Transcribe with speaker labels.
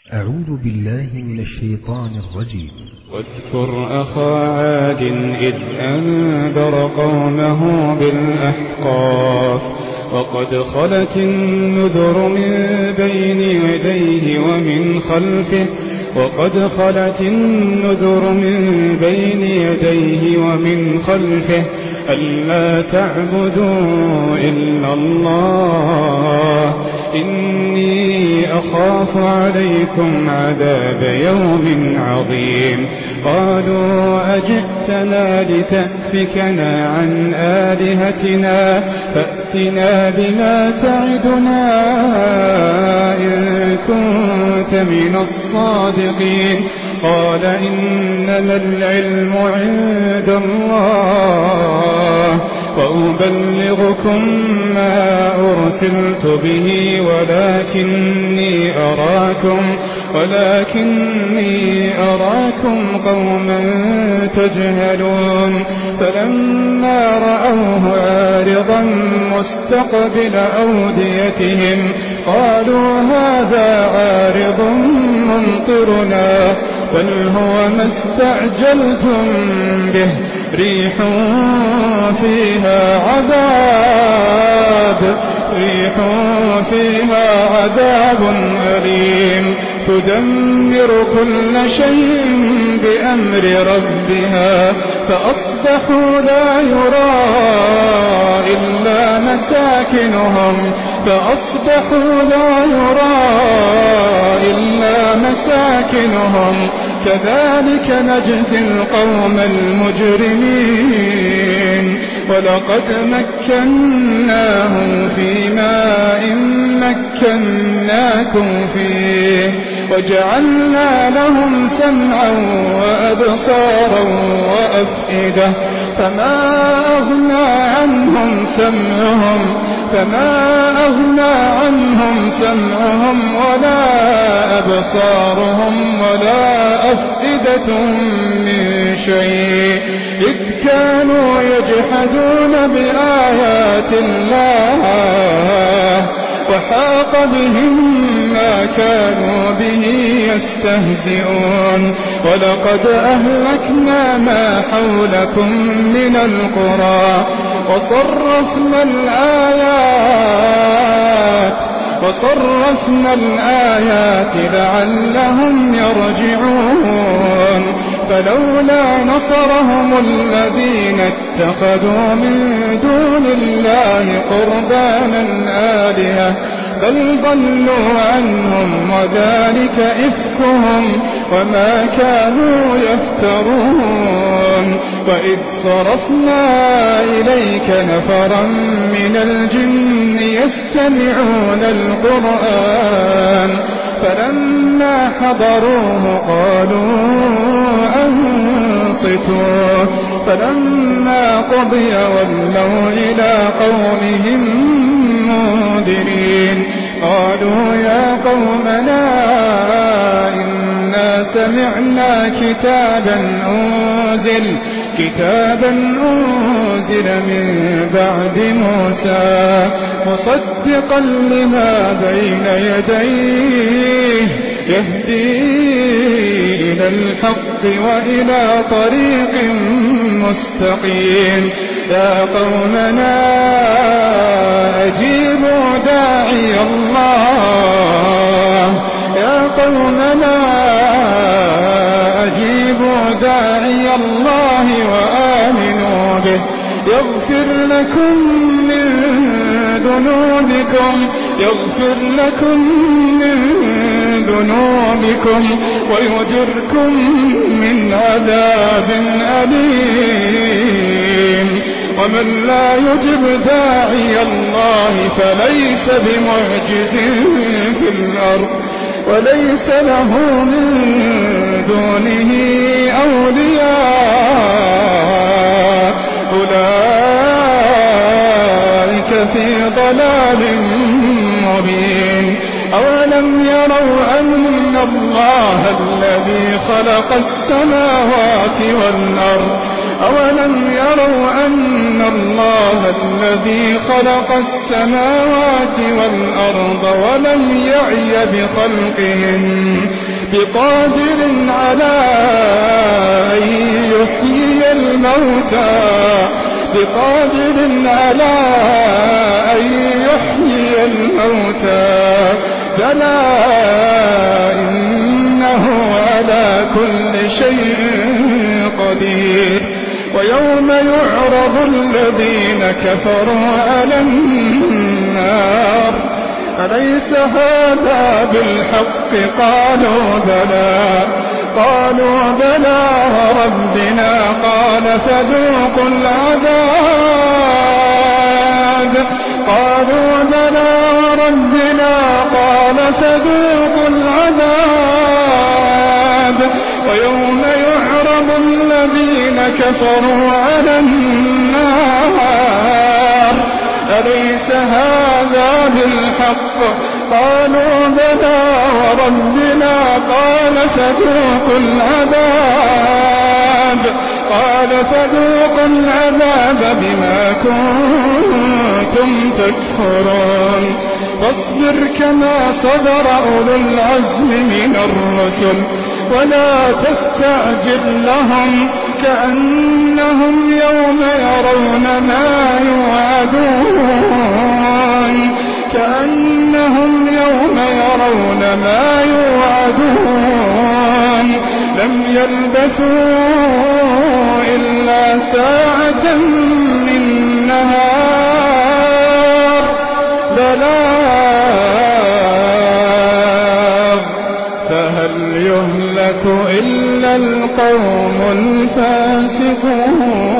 Speaker 1: أعوذ بالله من الشيطان الرجيم.
Speaker 2: واذكر أخا عاد إذ أنذر قومه بالأحقاف وقد خلت النذر من بين يديه ومن خلفه ألا تعبدوا إلا الله إني أخاف عليكم عذاب يوم عظيم. قالوا أجئتنا لتأفكنا عن آلهتنا فأتنا بما تعدنا إن كنت من الصادقين. قال إنما العلم عند الله وأبلغكم ما أرسلت به ولكني أراكم قوما تجهلون. فلما رأوه عارضا مستقبل أوديتهم قالوا هذا عارض ممطرنا بل هو ما استعجلتم به ريح فيها عذاب أليم تدمر كل شيء بأمر ربها فأصبحوا لا يرى إلا مساكنهم كذلك نجزي القوم المجرمين. ولقد مكناهم في ماء مكناكم فيه وجعلنا لهم سمعا وأبصارا وأفئدة فما أغنى عنهم سمعهم ولا أبصارهم ولا أفئدة من شيء إذ كانوا يجحدون بآيات الله وحاق بهم ما كانوا به يستهزئون. ولقد أهلكنا ما حولكم من القرى وصرفنا الآيات لعلهم يرجعون. فلولا نصرهم الذين اتخذوا من دون الله قربانا آلهة بل ضلوا عنهم وذلك إفكهم وما كانوا يفترون. وإذ صرفنا إليك نفرا من الجن يستمعون القرآن فلما حضروه قالوا أنصتوا فلما قضي ولوا إلى قومهم منذرين. قالوا يا قومنا إنا سمعنا كتابا أنزل من بعد موسى مصدقا لما بين يديه يهدي إلى الحق وإلى طريق مستقيم. يا قومنا أجيبوا داعي الله وآمنوا به يغفر لكم من ذنوبكم ويجركم من عذاب أليم. ومن لا يجب داعي الله فليس بمعجز في الأرض وليس له من دونه أولياء أولئك في ضلال مبين. أولم يروا أن الله الذي خلق السماوات والأرض أولم يروا أن الله الذي خلق السماوات والأرض ولم يعي بخلقهن بقادر على أن يحيي الموتى بلى إنه على كل شيء قدير. ويوم يعرض الذين كفروا على النار أليس هذا بالحق قالوا بلى ربنا قال فذوقوا العذاب ويوم يعرض الذين كفروا على النار أليس هذا بالحق قالوا بلى وربنا قال فذوقوا العذاب بما كنتم تكفرون. فاصبر كما صبر أولو العزم من الرسل ولا تستعجل لهم كأنهم يوم يرون ما يوعدون لم يلبثوا إلا ساعة من نهار بلاغ فهل يهلك إلا القوم الفاسقون.